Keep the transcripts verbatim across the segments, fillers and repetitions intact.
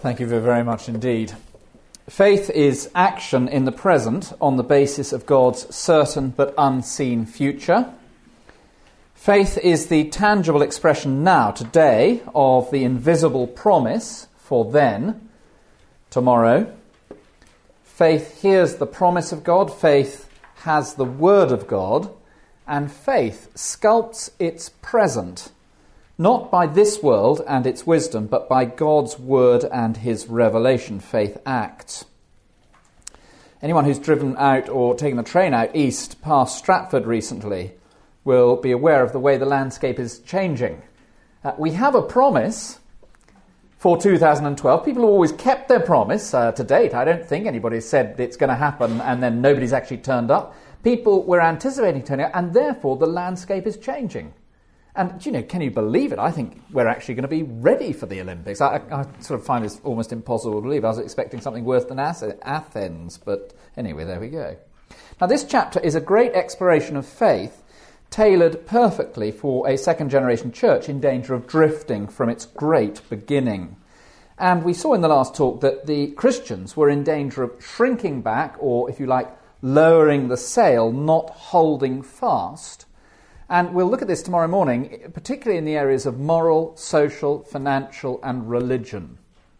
Thank you very much indeed. Faith is action in the present on the basis of God's certain but unseen future. Faith is the tangible expression now, today, of the invisible promise for then, tomorrow. Faith hears the promise of God, faith has the word of God, and faith sculpts its present, not by this world and its wisdom, but by God's word and his revelation. Faith acts. Anyone who's driven out or taken the train out east past Stratford recently will be aware of the way the landscape is changing. Uh, we have a promise for two thousand twelve. People have always kept their promise uh, to date. I don't think anybody said it's going to happen and then nobody's actually turned up. People were anticipating turning up, and therefore the landscape is changing. And, you know, can you believe it? I think we're actually going to be ready for the Olympics. I, I, I sort of find this almost impossible to believe. I was expecting something worse than Athens, but anyway, there we go. Now, this chapter is a great exploration of faith, tailored perfectly for a second-generation church in danger of drifting from its great beginning. And we saw in the last talk that the Christians were in danger of shrinking back, or, if you like, lowering the sail, not holding fast. And we'll look at this tomorrow morning, particularly in the areas of moral, social, financial, and religion.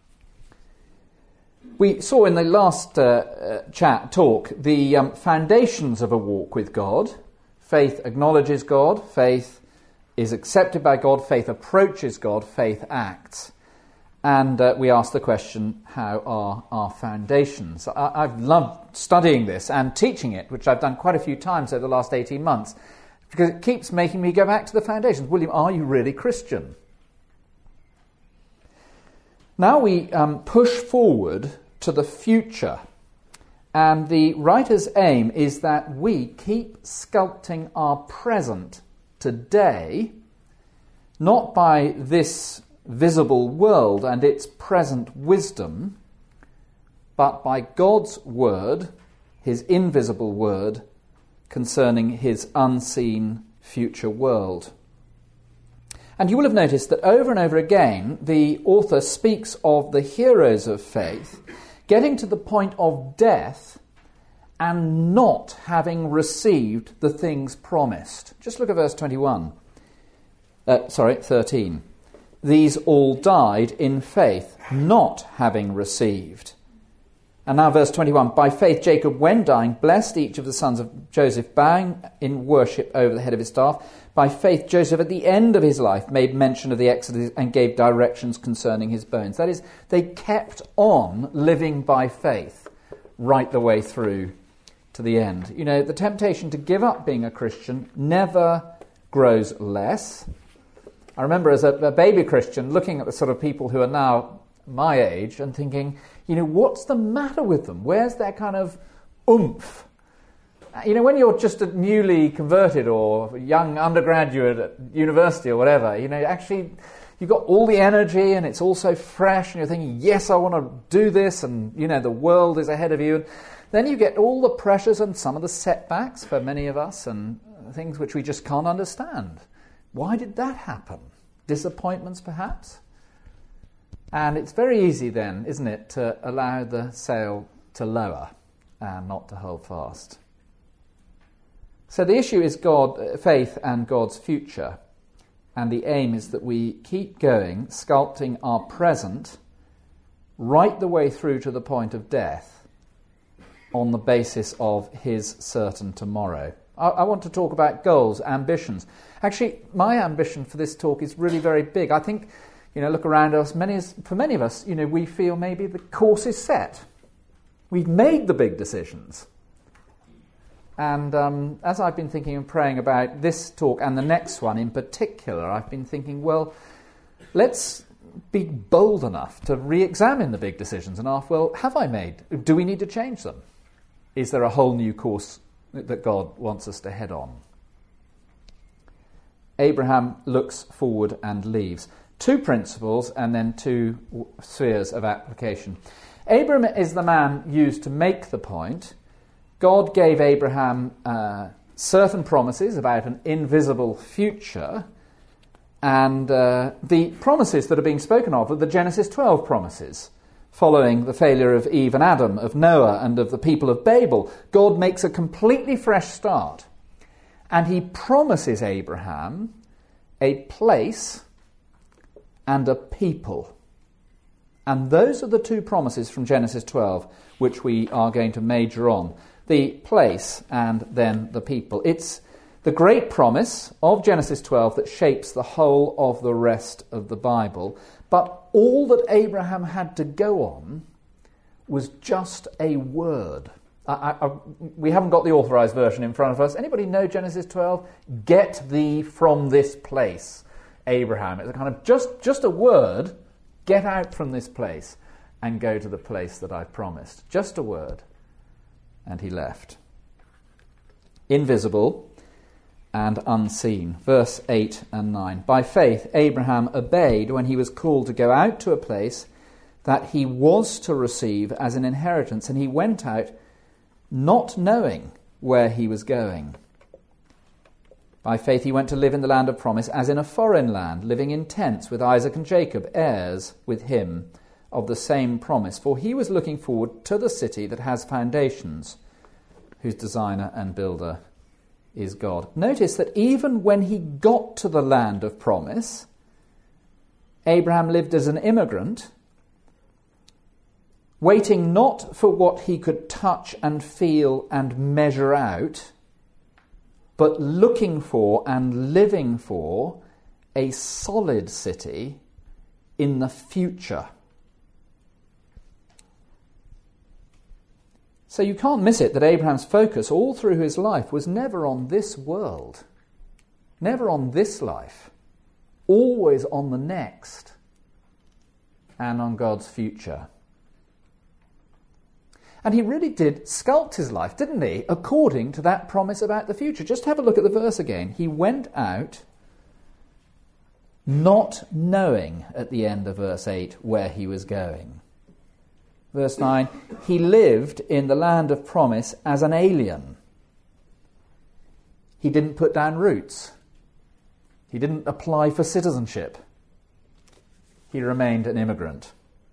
We saw in the last uh, uh, chat talk the um, foundations of a walk with God. Faith acknowledges God, faith is accepted by God, faith approaches God, faith acts. And uh, we asked the question, how are our foundations? I- I've loved studying this and teaching it, which I've done quite a few times over the last eighteen months. Because it keeps making me go back to the foundations. William, are you really Christian? Now we um, push forward to the future. And the writer's aim is that we keep sculpting our present today, not by this visible world and its present wisdom, but by God's word, his invisible word, concerning his unseen future world. And you will have noticed that over and over again, the author speaks of the heroes of faith getting to the point of death and not having received the things promised. Just look at verse twenty-one. Uh, sorry, thirteen. These all died in faith, not having received. And now verse twenty-one, by faith Jacob, when dying, blessed each of the sons of Joseph, bowing in worship over the head of his staff. By faith Joseph, at the end of his life, made mention of the Exodus and gave directions concerning his bones. That is, they kept on living by faith right the way through to the end. You know, the temptation to give up being a Christian never grows less. I remember as a, a baby Christian looking at the sort of people who are now my age and thinking, you know, what's the matter with them? Where's their kind of oomph? You know, when you're just a newly converted or young undergraduate at university or whatever, you know, actually you've got all the energy and it's all so fresh and you're thinking, yes, I want to do this, and, you know, the world is ahead of you. And then you get all the pressures and some of the setbacks for many of us and things which we just can't understand. Why did that happen? Disappointments, perhaps? And it's very easy then, isn't it, to allow the sail to lower and not to hold fast. So the issue is God, faith and God's future. And the aim is that we keep going, sculpting our present right the way through to the point of death on the basis of his certain tomorrow. I, I want to talk about goals, ambitions. Actually, my ambition for this talk is really very big. I think, you know, look around us. Many, for many of us, you know, we feel maybe the course is set. We've made the big decisions. And um, as I've been thinking and praying about this talk and the next one in particular, I've been thinking, well, let's be bold enough to re-examine the big decisions and ask, well, have I made? Do we need to change them? Is there a whole new course that God wants us to head on? Abraham looks forward and leaves. Two principles and then two spheres of application. Abraham is the man used to make the point. God gave Abraham uh, certain promises about an invisible future, and uh, the promises that are being spoken of are the Genesis twelve promises. following the failure of Eve and Adam, of Noah and of the people of Babel. God makes a completely fresh start, and he promises Abraham a place and a people. And those are the two promises from Genesis twelve which we are going to major on. The place and then the people. It's the great promise of Genesis twelve that shapes the whole of the rest of the Bible. But all that Abraham had to go on was just a word. I, I, I, we haven't got the authorised version in front of us. Anybody know Genesis twelve? Get thee from this place, Abraham. It's a kind of just, just a word. Get out from this place and go to the place that I've promised. Just a word. And he left. Invisible and unseen. Verse eight and nine. By faith, Abraham obeyed when he was called to go out to a place that he was to receive as an inheritance, and he went out not knowing where he was going. By faith, he went to live in the land of promise as in a foreign land, living in tents with Isaac and Jacob, heirs with him of the same promise. For he was looking forward to the city that has foundations, whose designer and builder is God. Notice that even when he got to the land of promise, Abraham lived as an immigrant, waiting not for what he could touch and feel and measure out, but looking for and living for a solid city in the future. So you can't miss it that Abraham's focus all through his life was never on this world, never on this life, always on the next and on God's future. And he really did sculpt his life, didn't he, according to that promise about the future. Just have a look at the verse again. He went out not knowing, at the end of verse eight, where he was going. Verse nine, he lived in the land of promise as an alien. He didn't put down roots. He didn't apply for citizenship. He remained an immigrant.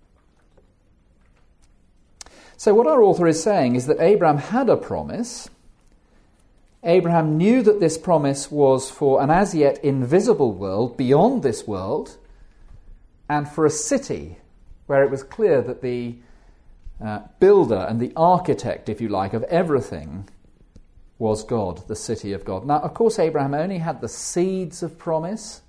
So what our author is saying is that Abraham had a promise. Abraham knew that this promise was for an as yet invisible world beyond this world, and for a city where it was clear that the uh, builder and the architect, if you like, of everything was God, the city of God. Now, of course, Abraham only had the seeds of promise.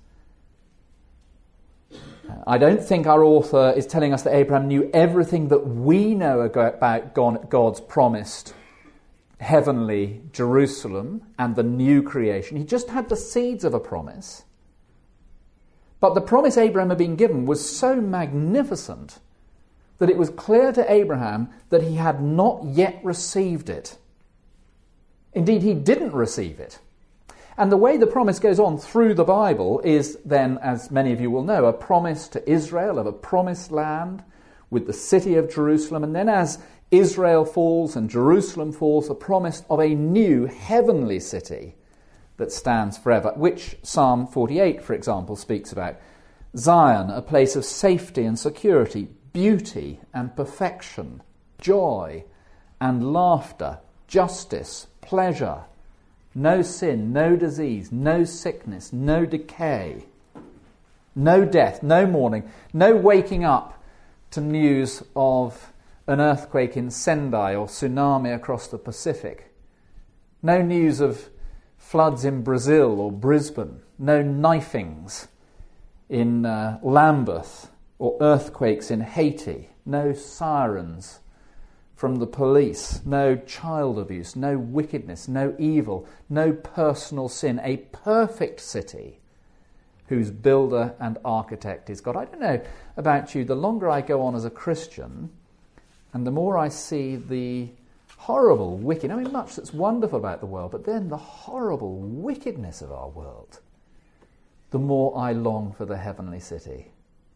I don't think our author is telling us that Abraham knew everything that we know about God's promised heavenly Jerusalem and the new creation. He just had the seeds of a promise. But the promise Abraham had been given was so magnificent that it was clear to Abraham that he had not yet received it. Indeed, he didn't receive it. And the way the promise goes on through the Bible is then, as many of you will know, a promise to Israel of a promised land with the city of Jerusalem. And then as Israel falls and Jerusalem falls, a promise of a new heavenly city that stands forever, which Psalm forty-eight, for example, speaks about. Zion, a place of safety and security, beauty and perfection, joy and laughter, justice, pleasure, no sin, no disease, no sickness, no decay, no death, no mourning, no waking up to news of an earthquake in Sendai or tsunami across the Pacific, no news of floods in Brazil or Brisbane, no knifings in uh, Lambeth or earthquakes in Haiti, no sirens from the police, no child abuse, no wickedness, no evil, no personal sin, a perfect city whose builder and architect is God. I don't know about you, the longer I go on as a Christian and the more I see the horrible wicked, I mean much that's wonderful about the world, but then the horrible wickedness of our world, the more I long for the heavenly city.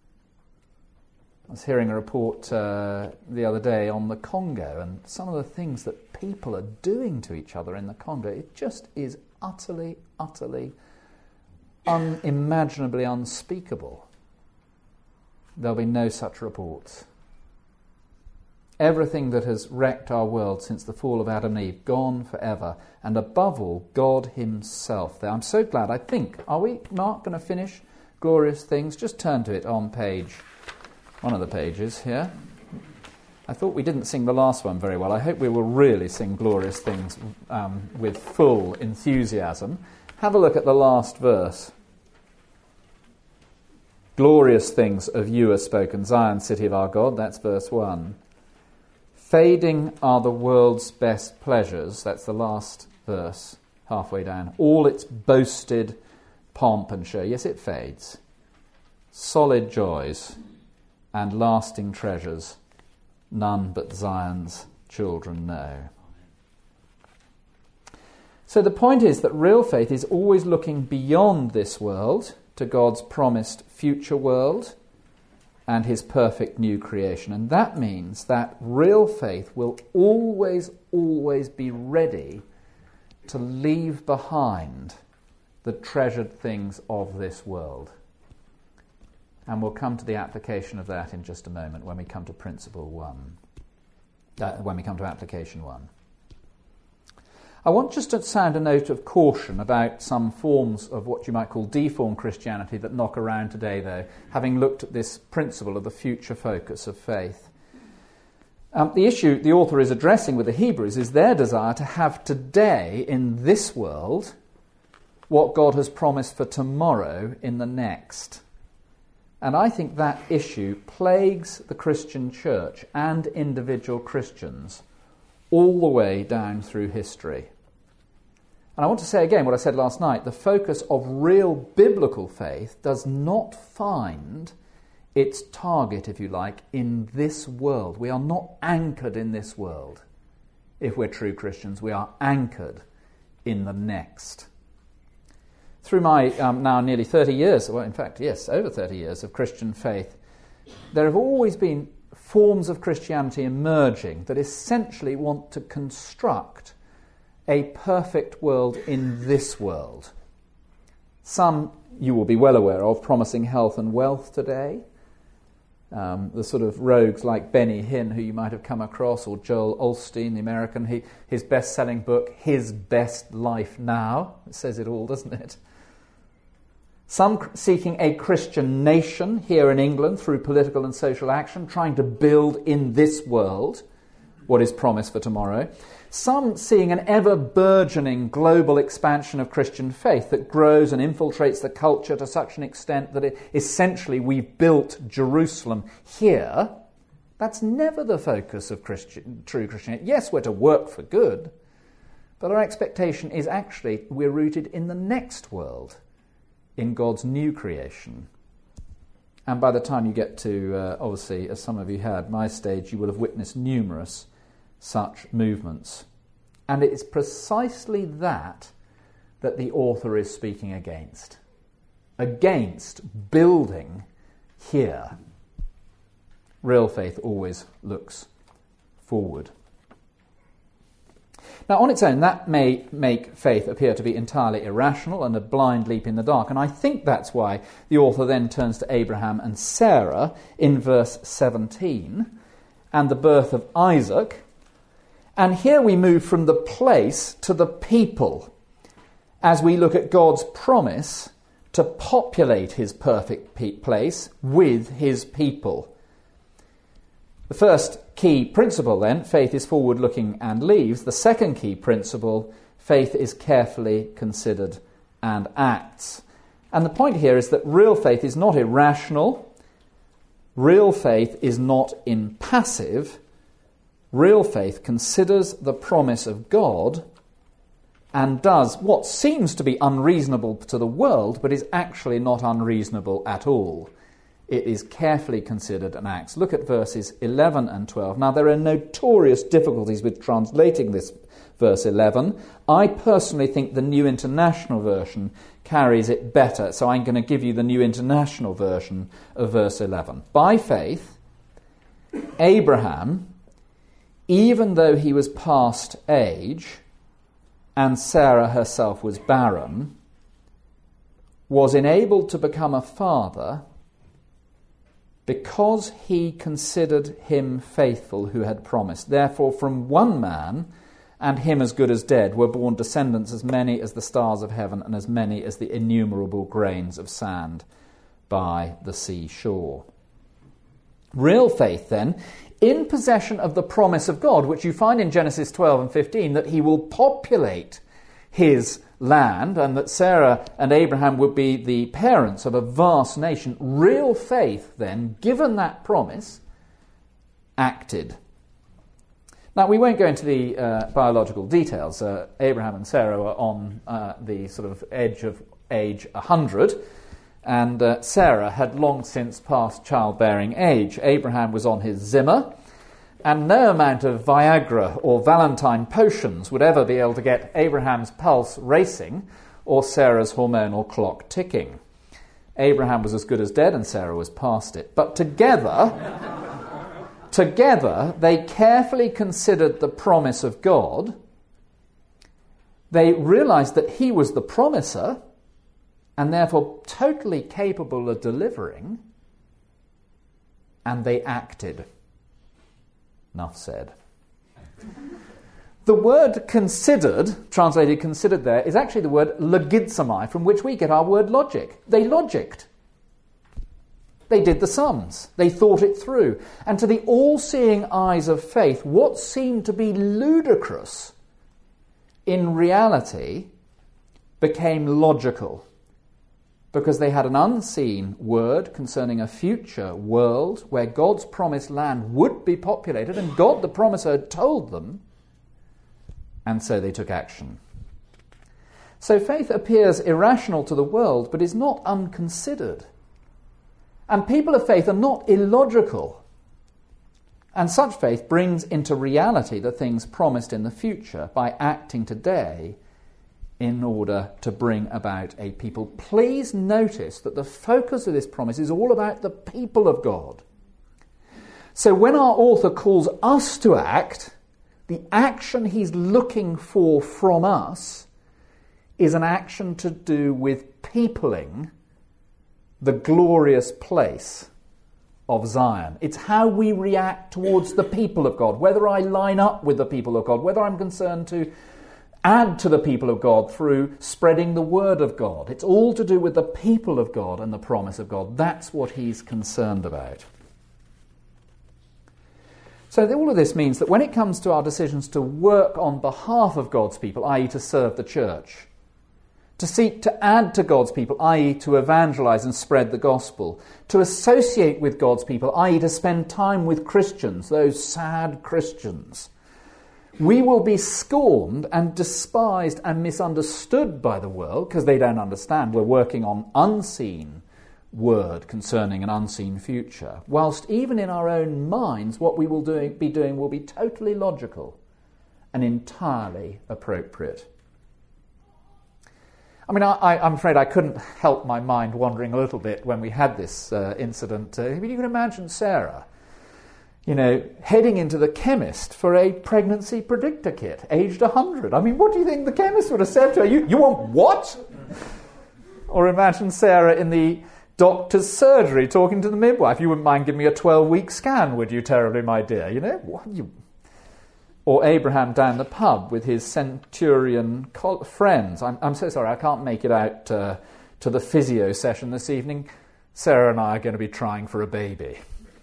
I was hearing a report uh, the other day on the Congo and some of the things that people are doing to each other in the Congo. It just is utterly, utterly, unimaginably unspeakable. There'll be no such reports Everything that has wrecked our world since the fall of Adam and Eve, gone forever. And above all, God himself there. I'm so glad. I think, are we, Mark, going to finish Glorious Things? Just turn to it on page, one of the pages here. I thought we didn't sing the last one very well. I hope we will really sing Glorious Things um, with full enthusiasm. Have a look at the last verse. Glorious things of you are spoken, Zion, city of our God. That's verse one. Fading are the world's best pleasures. That's the last verse, halfway down. All its boasted pomp and show. Yes, it fades. Solid joys and lasting treasures, none but Zion's children know. So the point is that real faith is always looking beyond this world to God's promised future world and his perfect new creation. And that means that real faith will always, always be ready to leave behind the treasured things of this world. And we'll come to the application of that in just a moment when we come to principle one, uh, when we come to application one. I want just to sound a note of caution about some forms of what you might call deformed Christianity that knock around today, though, having looked at this principle of the future focus of faith. Um, the issue the author is addressing with the Hebrews is their desire to have today, in this world, what God has promised for tomorrow in the next. And I think that issue plagues the Christian church and individual Christians all the way down through history. And I want to say again what I said last night. The focus of real biblical faith does not find its target, if you like, in this world. We are not anchored in this world. If we're true Christians, we are anchored in the next. Through my um, now nearly thirty years, well, in fact, yes, over thirty years of Christian faith, there have always been forms of Christianity emerging that essentially want to construct a perfect world in this world. Some you will be well aware of, promising health and wealth today. Um, the sort of rogues like Benny Hinn, who you might have come across, or Joel Osteen, the American, he, his best-selling book, His Best Life Now. It says it all, doesn't it? Some seeking a Christian nation here in England through political and social action, trying to build in this world what is promised for tomorrow. Some seeing an ever-burgeoning global expansion of Christian faith that grows and infiltrates the culture to such an extent that it, essentially we've built Jerusalem here. That's never the focus of Christian, true Christianity. Yes, we're to work for good, but our expectation is actually we're rooted in the next world, in God's new creation. And by the time you get to, uh, obviously, as some of you had, my stage, you will have witnessed numerous such movements. And it is precisely that that the author is speaking against. Against building here. Real faith always looks forward. Now, on its own, that may make faith appear to be entirely irrational and a blind leap in the dark. And I think that's why the author then turns to Abraham and Sarah in verse seventeen and the birth of Isaac. And here we move from the place to the people as we look at God's promise to populate his perfect pe- place with his people. The first key principle, then, faith is forward-looking and leaves. The second key principle, faith is carefully considered and acts. And the point here is that real faith is not irrational. Real faith is not impassive. Real faith considers the promise of God and does what seems to be unreasonable to the world, but is actually not unreasonable at all. It is carefully considered and acts. Look at verses eleven and twelve. Now, there are notorious difficulties with translating this verse eleven. I personally think the New International Version carries it better, so I'm going to give you the New International Version of verse eleven. By faith, Abraham, even though he was past age, and Sarah herself was barren, was enabled to become a father because he considered him faithful who had promised. Therefore, from one man, and him as good as dead, were born descendants as many as the stars of heaven and as many as the innumerable grains of sand by the seashore. Real faith, then, in possession of the promise of God, which you find in Genesis twelve and fifteen, that he will populate his land and that Sarah and Abraham would be the parents of a vast nation. Real faith, then, given that promise, acted. Now, we won't go into the uh, biological details. Uh, Abraham and Sarah were on uh, the sort of edge of age one hundred, and uh, Sarah had long since passed childbearing age. Abraham was on his Zimmer, and no amount of Viagra or Valentine potions would ever be able to get Abraham's pulse racing or Sarah's hormonal clock ticking. Abraham was as good as dead and Sarah was past it. But together, together they carefully considered the promise of God. They realized that he was the promiser and therefore totally capable of delivering, and they acted. Enough said. The word considered, translated considered there, is actually the word logizomai, from which we get our word logic. They logicked. They did the sums. They thought it through. And to the all-seeing eyes of faith, what seemed to be ludicrous in reality became logical, because they had an unseen word concerning a future world where God's promised land would be populated, and God, the promiser, had told them, and so they took action. So faith appears irrational to the world, but is not unconsidered. And people of faith are not illogical. And such faith brings into reality the things promised in the future by acting today in order to bring about a people. Please notice that the focus of this promise is all about the people of God. So when our author calls us to act, the action he's looking for from us is an action to do with peopling the glorious place of Zion. It's how we react towards the people of God, whether I line up with the people of God, whether I'm concerned to add to the people of God through spreading the word of God. It's all to do with the people of God and the promise of God. That's what he's concerned about. So all of this means that when it comes to our decisions to work on behalf of God's people, that is to serve the church, to seek to add to God's people, that is to evangelize and spread the gospel, to associate with God's people, that is to spend time with Christians, those sad Christians, we will be scorned and despised and misunderstood by the world because they don't understand we're working on unseen word concerning an unseen future, whilst even in our own minds what we will do, be doing will be totally logical and entirely appropriate. I mean, I, I'm afraid I couldn't help my mind wandering a little bit when we had this uh, incident. Uh, I mean, you can imagine Sarah, you know, heading into the chemist for a pregnancy predictor kit, aged one hundred. I mean, what do you think the chemist would have said to her? You, you want what? Or imagine Sarah in the doctor's surgery talking to the midwife. You wouldn't mind giving me a twelve-week scan, would you, terribly, my dear? You know, what you... Or Abraham down the pub with his centurion col- friends. I'm, I'm so sorry, I can't make it out uh, to the physio session this evening. Sarah and I are going to be trying for a baby.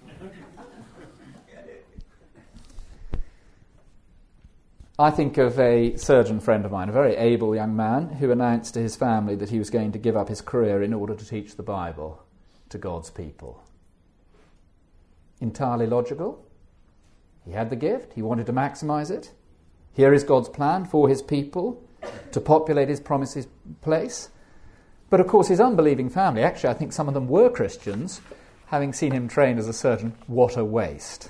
I think of a surgeon friend of mine, a very able young man, who announced to his family that he was going to give up his career in order to teach the Bible to God's people. Entirely logical. He had the gift. He wanted to maximize it. Here is God's plan for his people to populate his promises place. But of course his unbelieving family, actually I think some of them were Christians, having seen him trained as a surgeon, what a waste.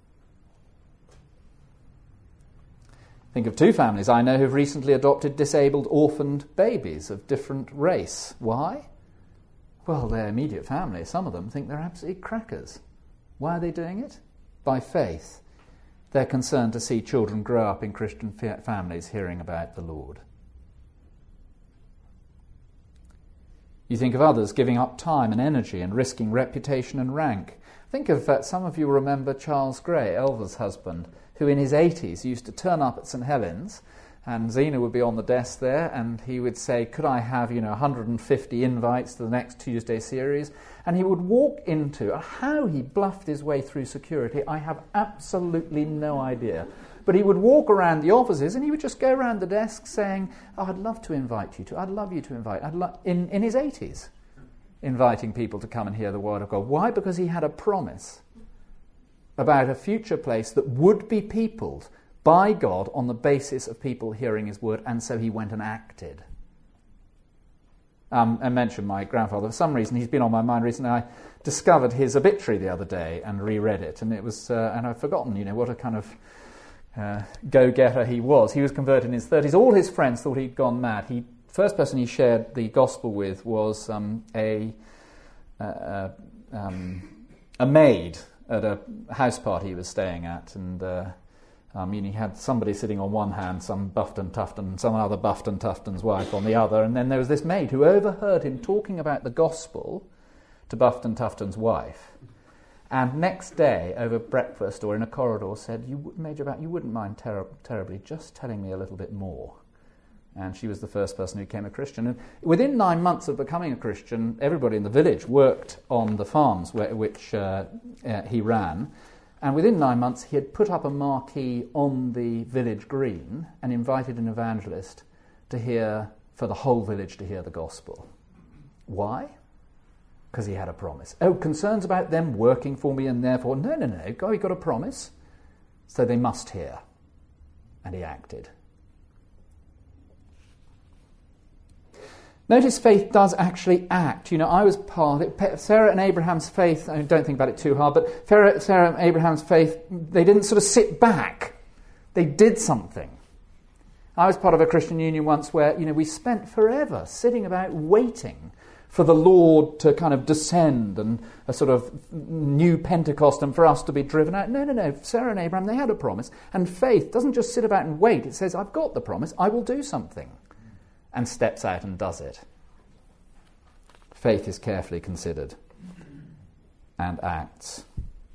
Think of two families I know who've recently adopted disabled, orphaned babies of different race. Why? Well, their immediate family, some of them, think they're absolutely crackers. Why are they doing it? By faith. They're concerned to see children grow up in Christian families hearing about the Lord. You think of others giving up time and energy and risking reputation and rank. Think of, uh, some of you remember Charles Gray, Elva's husband, who in his eighties used to turn up at St Helens, and Zena would be on the desk there, and he would say, could I have, you know, one hundred fifty invites to the next Tuesday series? And he would walk into, how he bluffed his way through security, I have absolutely no idea. But he would walk around the offices and he would just go around the desk saying, oh, I'd love to invite you to, I'd love you to invite, I'd lo-, in, in his eighties, inviting people to come and hear the word of God. Why? Because he had a promise about a future place that would be peopled by God on the basis of people hearing his word, and so he went and acted. Um, I mentioned my grandfather. For some reason, he's been on my mind recently. I discovered his obituary the other day and reread it, and it was, uh, and I've forgotten, you know, what a kind of uh, go-getter he was. He was converted in his thirties. All his friends thought he'd gone mad. He first person he shared the gospel with was um, a uh, uh, um, a maid at a house party he was staying at, and uh, I mean, he had somebody sitting on one hand, some Buffton Tufton, some other Buffton Tufton's wife on the other, and then there was this maid who overheard him talking about the gospel to Buffton Tufton's wife, and next day, over breakfast or in a corridor, said, "You, Major Bat, you wouldn't mind ter- terribly just telling me a little bit more." And she was the first person who became a Christian. And within nine months of becoming a Christian, everybody in the village worked on the farms where, which uh, uh, he ran. And within nine months, he had put up a marquee on the village green and invited an evangelist to hear, for the whole village to hear the gospel. Why? Because he had a promise. Oh, concerns about them working for me and therefore, no, no, no, God, he got a promise. So they must hear. And he acted. Notice faith does actually act. You know, I was part of it. Sarah and Abraham's faith, I don't think about it too hard, but Sarah and Abraham's faith, they didn't sort of sit back. They did something. I was part of a Christian union once where, you know, we spent forever sitting about waiting for the Lord to kind of descend and a sort of new Pentecost and for us to be driven out. No, no, no. Sarah and Abraham, they had a promise. And faith doesn't just sit about and wait. It says, I've got the promise, I will do something. And steps out and does it. Faith is carefully considered and acts.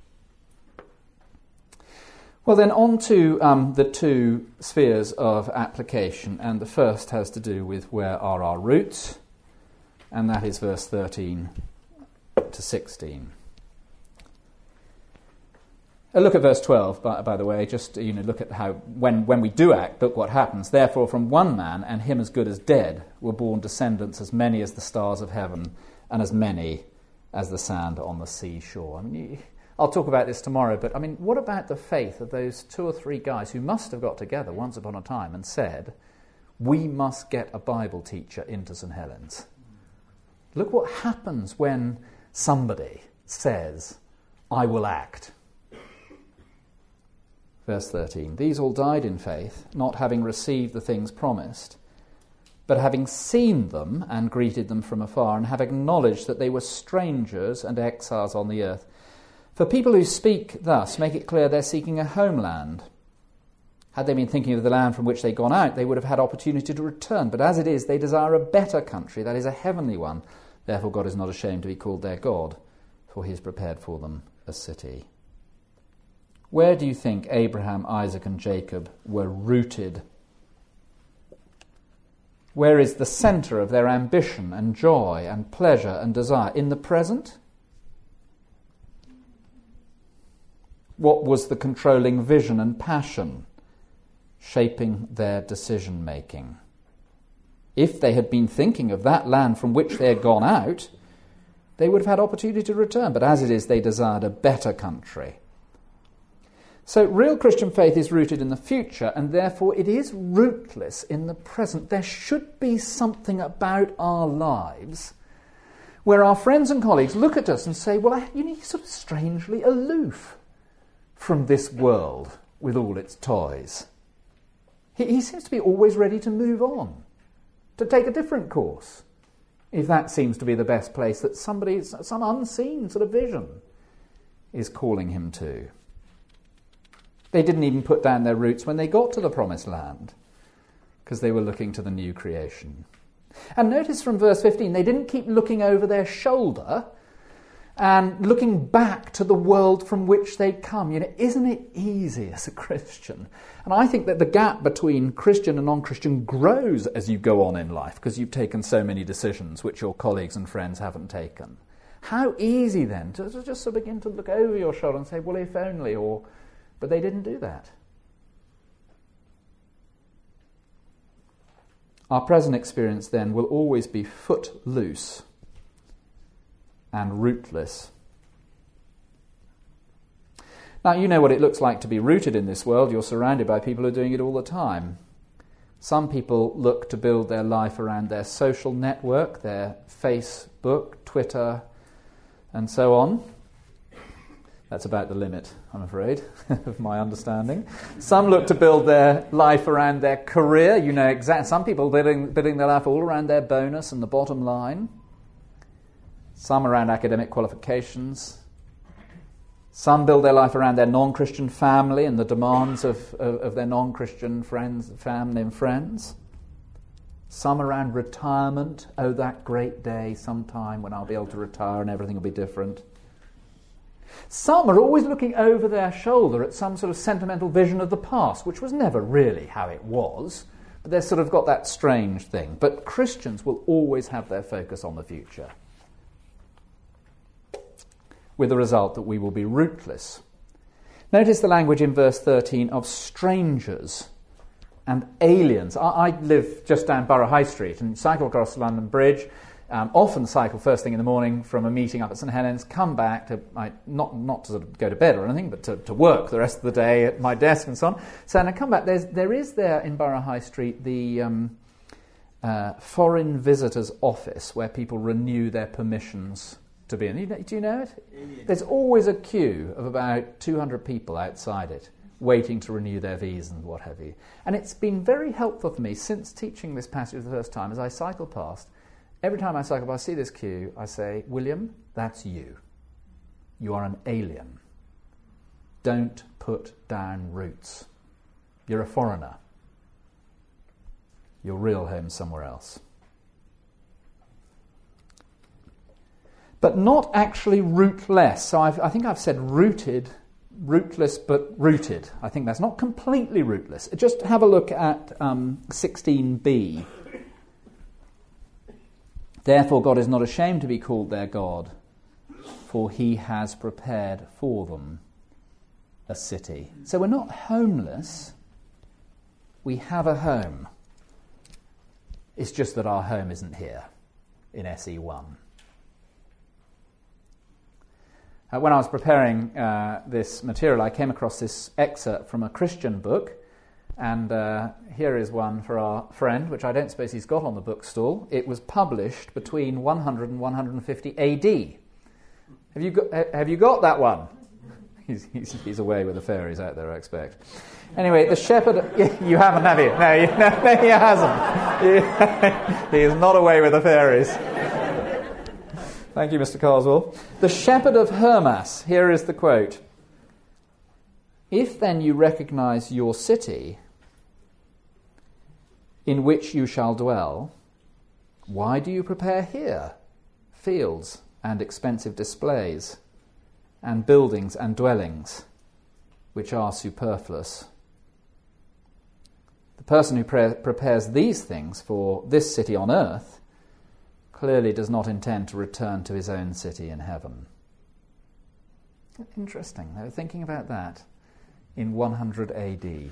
Well, then on to um, the two spheres of application, and the first has to do with where are our roots, and that is verse thirteen to sixteen. A look at verse twelve, by, by the way, just, you know, look at how, when, when we do act, look what happens. Therefore, from one man, and him as good as dead, were born descendants as many as the stars of heaven, and as many as the sand on the seashore. I mean, you, I'll talk about this tomorrow, but I mean, what about the faith of those two or three guys who must have got together once upon a time and said, we must get a Bible teacher into St Helens? Look what happens when somebody says, I will act. Verse thirteen, these all died in faith, not having received the things promised, but having seen them and greeted them from afar, and have acknowledged that they were strangers and exiles on the earth. For people who speak thus make it clear they're seeking a homeland. Had they been thinking of the land from which they'd gone out, they would have had opportunity to return. But as it is, they desire a better country, that is a heavenly one. Therefore God is not ashamed to be called their God, for he has prepared for them a city. Where do you think Abraham, Isaac, and Jacob were rooted? Where is the centre of their ambition and joy and pleasure and desire? In the present? What was the controlling vision and passion shaping their decision-making? If they had been thinking of that land from which they had gone out, they would have had opportunity to return. But as it is, they desired a better country. So real Christian faith is rooted in the future, and therefore it is rootless in the present. There should be something about our lives where our friends and colleagues look at us and say, well, you know, you're sort of strangely aloof from this world with all its toys. He, he seems to be always ready to move on, to take a different course, if that seems to be the best place that somebody, some unseen sort of vision is calling him to. They didn't even put down their roots when they got to the promised land, because they were looking to the new creation. And notice from verse fifteen, they didn't keep looking over their shoulder and looking back to the world from which they'd come. You know, isn't it easy as a Christian? And I think that the gap between Christian and non-Christian grows as you go on in life because you've taken so many decisions which your colleagues and friends haven't taken. How easy then to, to just sort of begin to look over your shoulder and say, well, if only, or... But they didn't do that. Our present experience then will always be footloose and rootless. Now, you know what it looks like to be rooted in this world. You're surrounded by people who are doing it all the time. Some people look to build their life around their social network, their Facebook, Twitter, and so on. That's about the limit, I'm afraid, of my understanding. Some look to build their life around their career. You know, exact. Some people building, building their life all around their bonus and the bottom line. Some around academic qualifications. Some build their life around their non-Christian family and the demands of, of, of their non-Christian friends, family and friends. Some around retirement. Oh, that great day sometime when I'll be able to retire and everything will be different. Some are always looking over their shoulder at some sort of sentimental vision of the past, which was never really how it was, but they've sort of got that strange thing. But Christians will always have their focus on the future, with the result that we will be rootless. Notice the language in verse thirteen of strangers and aliens. I, I live just down Borough High Street and cycle across London Bridge. Um, often cycle first thing in the morning from a meeting up at St Helens, come back to my, not not to sort of go to bed or anything, but to, to work the rest of the day at my desk and so on. So when I come back, there's there is there in Borough High Street the um, uh, foreign visitors office where people renew their permissions to be in. Do you know it? Yeah. There's always a queue of about two hundred people outside it, waiting to renew their visas and what have you. And it's been very helpful for me since teaching this passage the first time as I cycle past. Every time I cycle past, I see this queue, I say, William, that's you. You are an alien. Don't put down roots. You're a foreigner. Your real home's somewhere else. But not actually rootless. So I've, I think I've said rooted, rootless, but rooted. I think that's not completely rootless. Just have a look at um, sixteen b. Therefore God is not ashamed to be called their God, for he has prepared for them a city. So we're not homeless. We have a home. It's just that our home isn't here in S E one. Uh, when I was preparing uh, this material, I came across this excerpt from a Christian book. And uh, here is one for our friend, which I don't suppose he's got on the bookstall. It was published between one hundred and one hundred fifty A D. Have you got, have you got that one? He's, he's, he's away with the fairies out there, I expect. Anyway, the shepherd... You haven't, have you? No, you, no, no he hasn't. He, he is not away with the fairies. Thank you, Mister Carswell. The shepherd of Hermas. Here is the quote. If then you recognize your city in which you shall dwell, why do you prepare here fields and expensive displays and buildings and dwellings which are superfluous? The person who pre- prepares these things for this city on earth clearly does not intend to return to his own city in heaven. Interesting. They were thinking about that in one hundred A D.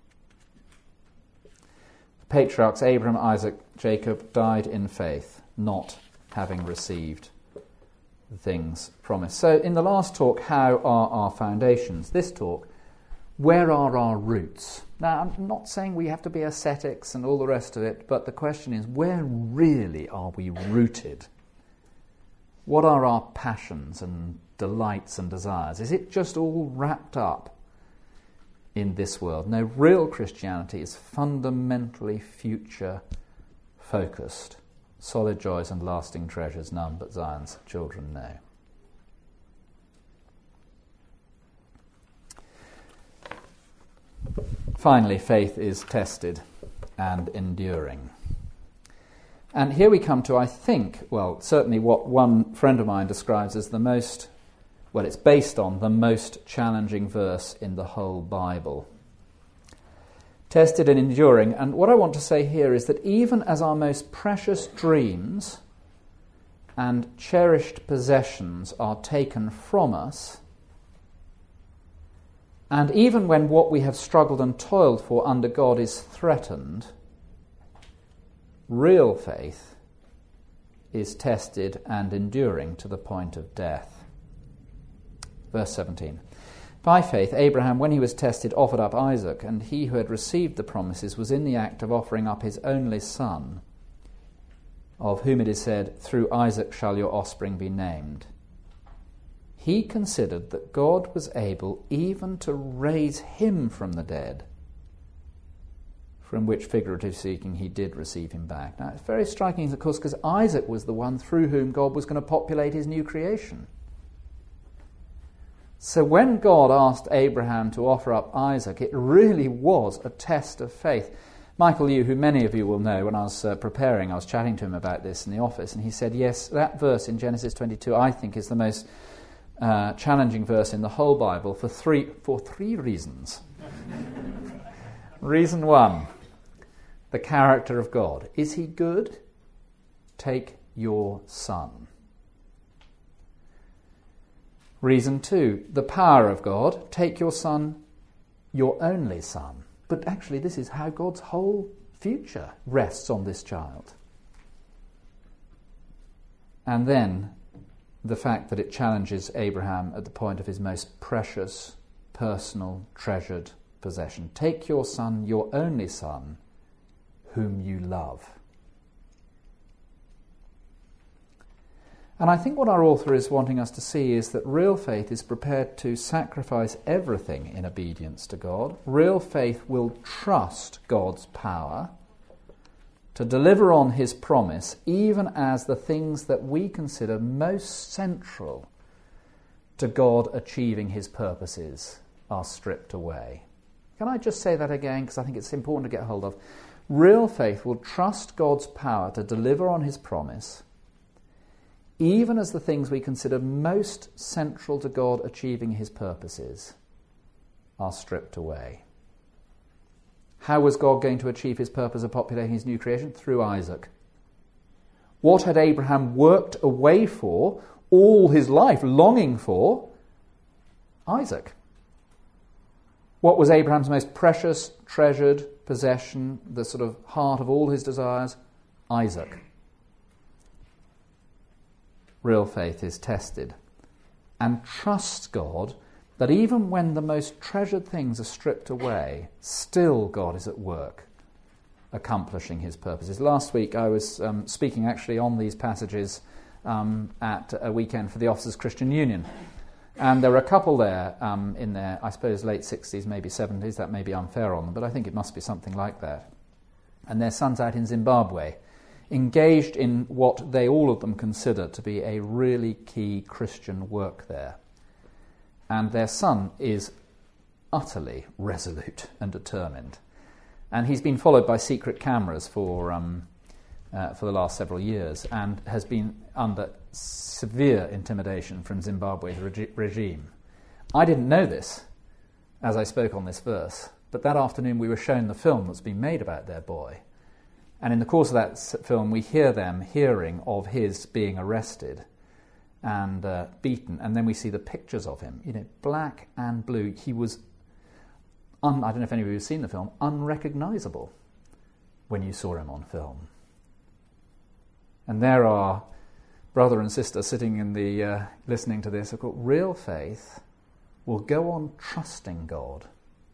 The patriarchs Abraham, Isaac, Jacob died in faith, not having received the things promised. So in the last talk, how are our foundations? This talk, where are our roots? Now, I'm not saying we have to be ascetics and all the rest of it, but the question is, where really are we rooted? What are our passions and delights and desires? Is it just all wrapped up in this world? No, real Christianity is fundamentally future-focused. Solid joys and lasting treasures none but Zion's children know. Finally, faith is tested and enduring. And here we come to, I think, well, certainly what one friend of mine describes as the most, well, it's based on the most challenging verse in the whole Bible. Tested and enduring. And what I want to say here is that even as our most precious dreams and cherished possessions are taken from us, and even when what we have struggled and toiled for under God is threatened, real faith is tested and enduring to the point of death. Verse seventeen. By faith, Abraham, when he was tested, offered up Isaac, and he who had received the promises was in the act of offering up his only son, of whom it is said, through Isaac shall your offspring be named. He considered that God was able even to raise him from the dead, from which, figuratively speaking, he did receive him back. Now, it's very striking, of course, because Isaac was the one through whom God was going to populate his new creation. So when God asked Abraham to offer up Isaac, it really was a test of faith. Michael Yu, who many of you will know, when I was uh, preparing, I was chatting to him about this in the office, and he said, yes, that verse in Genesis twenty-two, I think, is the most uh, challenging verse in the whole Bible for three, for three reasons. Reason one, the character of God. Is he good? Take your son. Reason two, the power of God. Take your son, your only son. But actually this is how God's whole future rests on this child. And then the fact that it challenges Abraham at the point of his most precious, personal, treasured possession. Take your son, your only son, whom you love. And I think what our author is wanting us to see is that real faith is prepared to sacrifice everything in obedience to God. Real faith will trust God's power to deliver on his promise, even as the things that we consider most central to God achieving his purposes are stripped away. Can I just say that again, because I think it's important to get hold of. Real faith will trust God's power to deliver on his promise, even as the things we consider most central to God achieving his purposes are stripped away. How was God going to achieve his purpose of populating his new creation? Through Isaac. What had Abraham worked away for all his life, longing for? Isaac. What was Abraham's most precious, treasured possession, the sort of heart of all his desires? Isaac. Real faith is tested and trusts God that even when the most treasured things are stripped away, still God is at work accomplishing his purposes. Last week I was um, speaking actually on these passages um, at a weekend for the Officers Christian Union. And there were a couple there um, in their, I suppose, late sixties, maybe seventies. That may be unfair on them, but I think it must be something like that. And their son's out in Zimbabwe, engaged in what they all of them consider to be a really key Christian work there. And their son is utterly resolute and determined. And he's been followed by secret cameras for um, uh, for the last several years and has been under severe intimidation from Zimbabwe's regi- regime. I didn't know this as I spoke on this verse, but that afternoon we were shown the film that's been made about their boy. And in the course of that film, we hear them hearing of his being arrested and uh, beaten, and then we see the pictures of him, you know, black and blue. He was, un- I don't know if any of you have seen the film, unrecognisable when you saw him on film. And there are brother and sister sitting in the, uh, listening to this. Of course, real faith will go on trusting God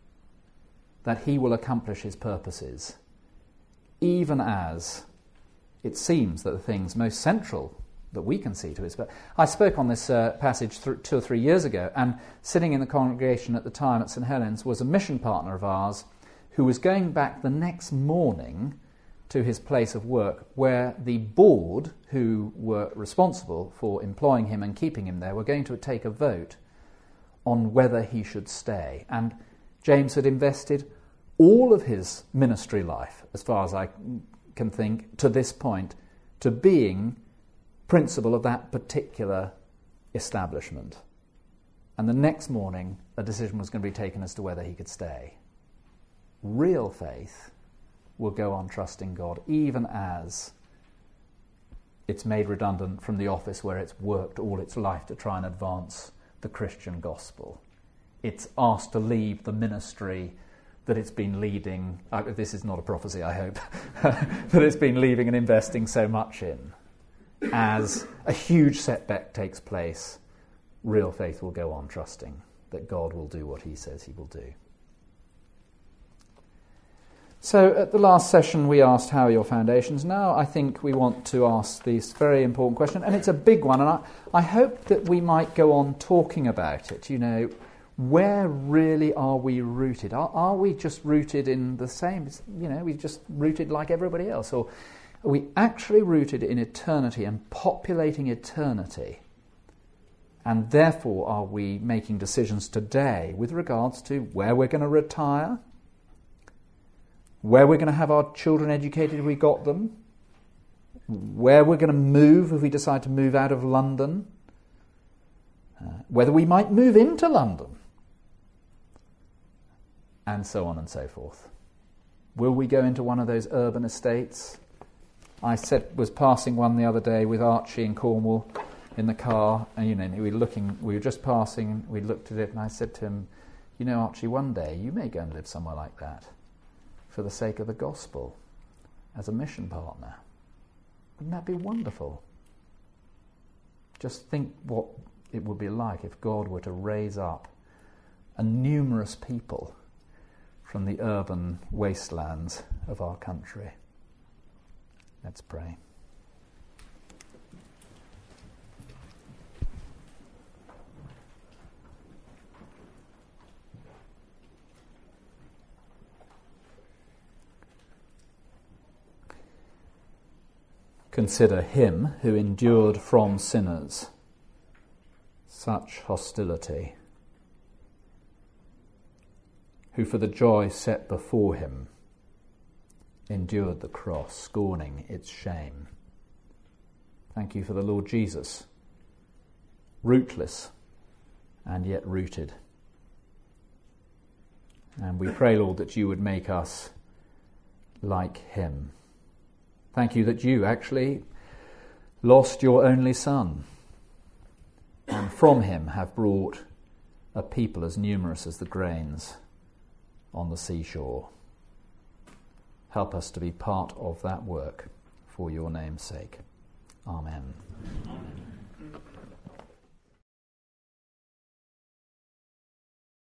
that he will accomplish his purposes, even as it seems that the things most central that we can see to his... But I spoke on this uh, passage th- two or three years ago, and sitting in the congregation at the time at St Helens was a mission partner of ours who was going back the next morning to his place of work, where the board who were responsible for employing him and keeping him there were going to take a vote on whether he should stay. And James had invested all of his ministry life, as far as I can think, to this point, to being principal of that particular establishment. And the next morning, a decision was going to be taken as to whether he could stay. Real faith will go on trusting God, even as it's made redundant from the office where it's worked all its life to try and advance the Christian gospel. It's asked to leave the ministry that it's been leading, uh, this is not a prophecy, I hope, that it's been leaving and investing so much in. As a huge setback takes place, real faith will go on trusting that God will do what he says he will do. So at the last session we asked, how are your foundations? Now I think we want to ask this very important question, and it's a big one, and I, I hope that we might go on talking about it. You know, where really are we rooted? Are, are we just rooted in the same, you know, we just rooted like everybody else? Or are we actually rooted in eternity and populating eternity? And therefore are we making decisions today with regards to where we're going to retire, where we're going to have our children educated if we got them, where we're going to move if we decide to move out of London, uh, whether we might move into London, and so on and so forth. Will we go into one of those urban estates? I said was passing one the other day with Archie in Cornwall in the car, and you know we were looking, we were just passing, we looked at it, and I said to him, "You know, Archie, one day you may go and live somewhere like that, for the sake of the gospel, as a mission partner. Wouldn't that be wonderful? Just think what it would be like if God were to raise up a numerous people from the urban wastelands of our country." Let's pray. Consider him who endured from sinners such hostility, who for the joy set before him endured the cross, scorning its shame. Thank you for the Lord Jesus, rootless and yet rooted. And we pray, Lord, that you would make us like him. Thank you that you actually lost your only son, and from him have brought a people as numerous as the grains on the seashore. Help us to be part of that work for your name's sake. Amen. Amen.